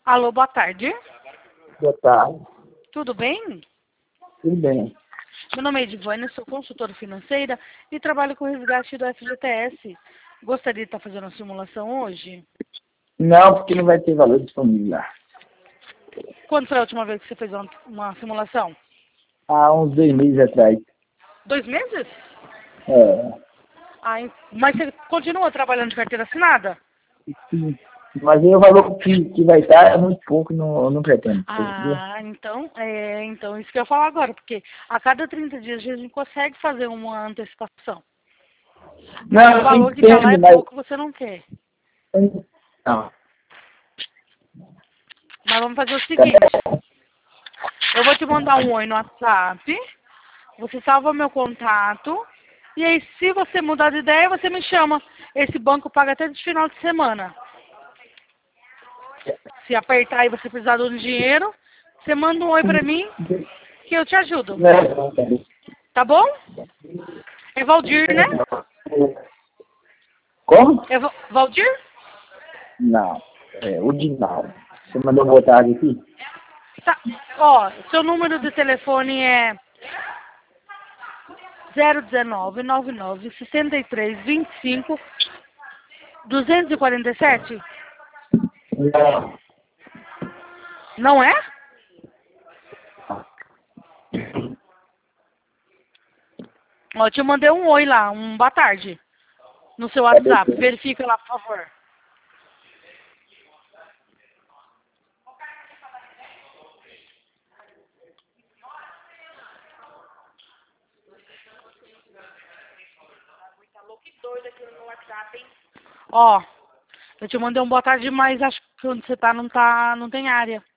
Alô, boa tarde. Boa tarde. Tudo bem? Tudo bem. Meu nome é Edivânia, sou consultora financeira e trabalho com o resgate do FGTS. Gostaria de estar fazendo uma simulação hoje? Não, porque não vai ter valor disponível lá. Quando foi a última vez que você fez uma simulação? Há uns 2 meses atrás. 2 meses? É, Mas você continua trabalhando de carteira assinada? sim. Mas aí o valor que vai estar é muito pouco, não pretendo. Entendeu? Então isso que eu ia falar agora, porque a cada 30 dias a gente consegue fazer uma antecipação. Mas Não, o eu valor que está lá entendo, é mas... pouco, você não quer. Não. Mas vamos fazer o seguinte, eu vou te mandar um oi no WhatsApp, você salva meu contato, e aí se você mudar de ideia, você me chama. Esse banco paga até de final de semana. Se apertar e você precisar de um dinheiro, você manda um oi pra mim, que eu te ajudo. Tá bom? É Valdir, né? Como? É Valdir? Não. É, o Dinaldo. Você mandou boa tarde aqui? Tá. Ó, seu número de telefone é 019 99 63 25 247? Não. Não é? Ó, eu te mandei um oi lá, um boa tarde, no seu Cadê WhatsApp. você? Verifica lá, por favor. Ó, eu te mandei um boa tarde, mas acho que onde você tá não tem área.